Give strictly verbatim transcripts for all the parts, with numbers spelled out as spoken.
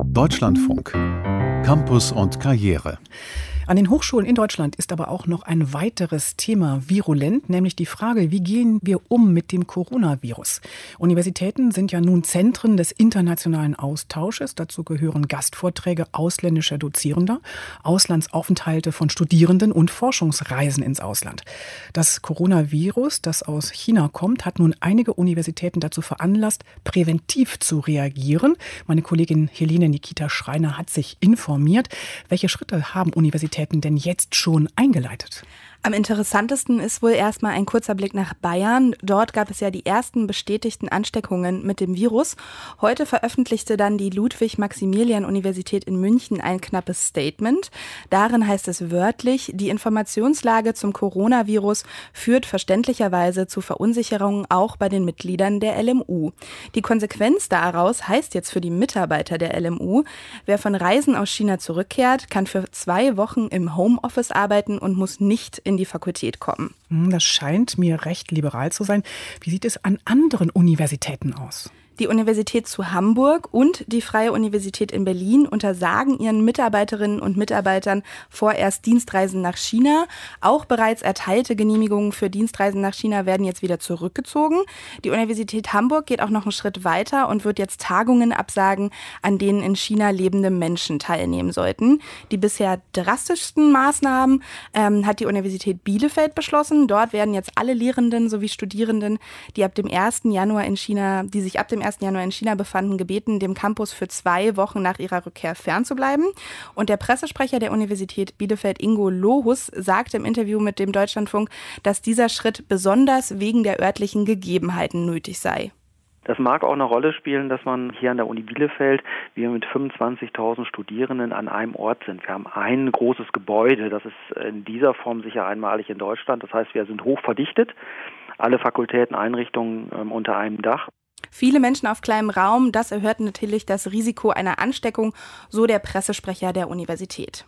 Deutschlandfunk. Campus und Karriere. An den Hochschulen in Deutschland ist aber auch noch ein weiteres Thema virulent, nämlich die Frage, wie gehen wir um mit dem Coronavirus? Universitäten sind ja nun Zentren des internationalen Austausches. Dazu gehören Gastvorträge ausländischer Dozierender, Auslandsaufenthalte von Studierenden und Forschungsreisen ins Ausland. Das Coronavirus, das aus China kommt, hat nun einige Universitäten dazu veranlasst, präventiv zu reagieren. Meine Kollegin Helene Nikita Schreiner hat sich informiert. Welche Schritte haben Universitäten denn jetzt schon eingeleitet? Am interessantesten ist wohl erstmal ein kurzer Blick nach Bayern. Dort gab es ja die ersten bestätigten Ansteckungen mit dem Virus. Heute veröffentlichte dann die Ludwig-Maximilian-Universität in München ein knappes Statement. Darin heißt es wörtlich, die Informationslage zum Coronavirus führt verständlicherweise zu Verunsicherungen auch bei den Mitgliedern der L M U. Die Konsequenz daraus heißt jetzt für die Mitarbeiter der L M U, wer von Reisen aus China zurückkehrt, kann für zwei Wochen im Homeoffice arbeiten und muss nicht in die Fakultät kommen. Das scheint mir recht liberal zu sein. Wie sieht es an anderen Universitäten aus? Die Universität zu Hamburg und die Freie Universität in Berlin untersagen ihren Mitarbeiterinnen und Mitarbeitern vorerst Dienstreisen nach China. Auch bereits erteilte Genehmigungen für Dienstreisen nach China werden jetzt wieder zurückgezogen. Die Universität Hamburg geht auch noch einen Schritt weiter und wird jetzt Tagungen absagen, an denen in China lebende Menschen teilnehmen sollten. Die bisher drastischsten Maßnahmen ähm, hat die Universität Bielefeld beschlossen. Dort werden jetzt alle Lehrenden sowie Studierenden, die ab dem ersten Januar in China, die sich ab dem ersten Januar in China befanden, gebeten, dem Campus für zwei Wochen nach ihrer Rückkehr fernzubleiben. Und der Pressesprecher der Universität Bielefeld, Ingo Lohus, sagte im Interview mit dem Deutschlandfunk, dass dieser Schritt besonders wegen der örtlichen Gegebenheiten nötig sei. Das mag auch eine Rolle spielen, dass man hier an der Uni Bielefeld, wir mit fünfundzwanzigtausend Studierenden an einem Ort sind. Wir haben ein großes Gebäude, das ist in dieser Form sicher einmalig in Deutschland. Das heißt, wir sind hoch verdichtet, alle Fakultäten, Einrichtungen ähm, unter einem Dach. Viele Menschen auf kleinem Raum, das erhöht natürlich das Risiko einer Ansteckung, so der Pressesprecher der Universität.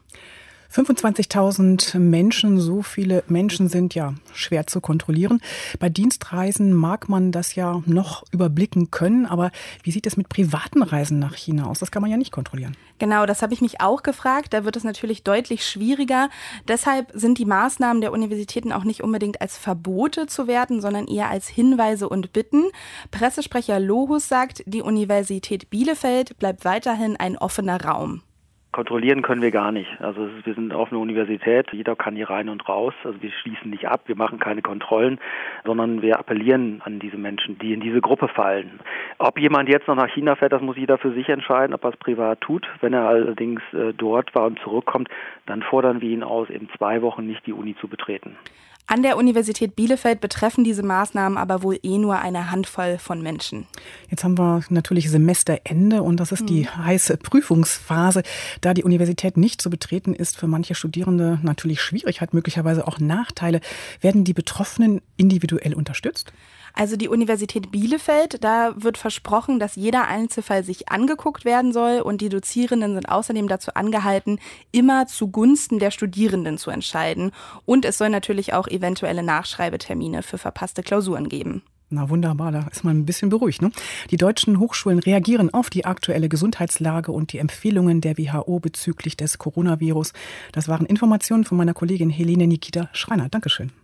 fünfundzwanzigtausend Menschen, so viele Menschen sind ja schwer zu kontrollieren. Bei Dienstreisen mag man das ja noch überblicken können, aber wie sieht es mit privaten Reisen nach China aus? Das kann man ja nicht kontrollieren. Genau, das habe ich mich auch gefragt. Da wird es natürlich deutlich schwieriger. Deshalb sind die Maßnahmen der Universitäten auch nicht unbedingt als Verbote zu werten, sondern eher als Hinweise und Bitten. Pressesprecher Lohus sagt, die Universität Bielefeld bleibt weiterhin ein offener Raum. Kontrollieren können wir gar nicht. Also wir sind auf einer Universität, jeder kann hier rein und raus. Also wir schließen nicht ab, wir machen keine Kontrollen, sondern wir appellieren an diese Menschen, die in diese Gruppe fallen. Ob jemand jetzt noch nach China fährt, das muss jeder für sich entscheiden, ob er es privat tut. Wenn er allerdings äh, dort war und zurückkommt, dann fordern wir ihn aus, in zwei Wochen nicht die Uni zu betreten. An der Universität Bielefeld betreffen diese Maßnahmen aber wohl eh nur eine Handvoll von Menschen. Jetzt haben wir natürlich Semesterende und das ist die mhm. heiße Prüfungsphase. Da die Universität nicht zu betreten ist, für manche Studierende natürlich schwierig, hat möglicherweise auch Nachteile. Werden die Betroffenen individuell unterstützt? Also die Universität Bielefeld, da wird versprochen, dass jeder Einzelfall sich angeguckt werden soll und die Dozierenden sind außerdem dazu angehalten, immer zugunsten der Studierenden zu entscheiden. Und es soll natürlich auch eventuelle Nachschreibetermine für verpasste Klausuren geben. Na wunderbar, da ist man ein bisschen beruhigt, ne? Die deutschen Hochschulen reagieren auf die aktuelle Gesundheitslage und die Empfehlungen der W H O bezüglich des Coronavirus. Das waren Informationen von meiner Kollegin Helene Nikita Schreiner. Dankeschön.